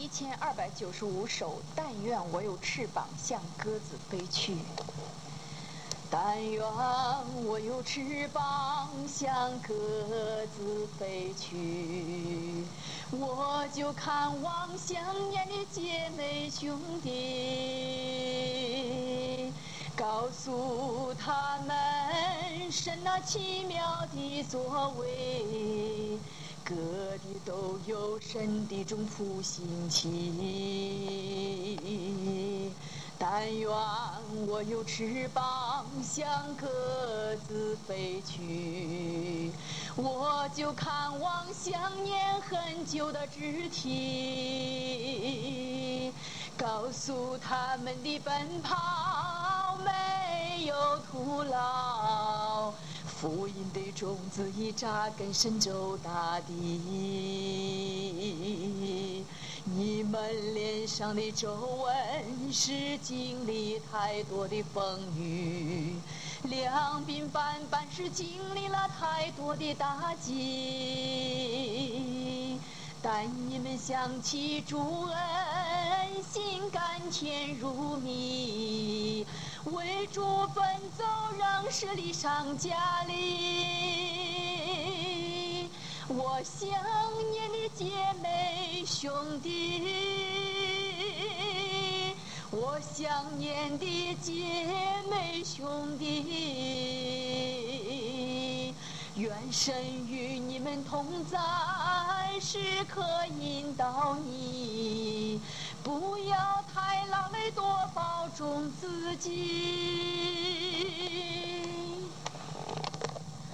1295首，但愿我有翅膀，像鸽子飞去。但愿我有翅膀，像鸽子飞去，我就看望相念的姐妹兄弟，告诉他们神那奇妙的作为，各地都有神的种普行奇。但愿我有翅膀，像鸽子飞去，我就看望想念很久的肢体，告诉他们的奔跑没有徒劳，福音的种子已扎根神州大地。你们脸上的皱纹是经历太多的风雨，两鬓斑斑是经历了太多的打击，但你们想起主恩，心甘甜如蜜，为主奔走，让势力上加力。我想念的姐妹兄弟，我想念的姐妹兄弟，愿神与你们同在，时刻引导你，不要太劳累，多保重自己。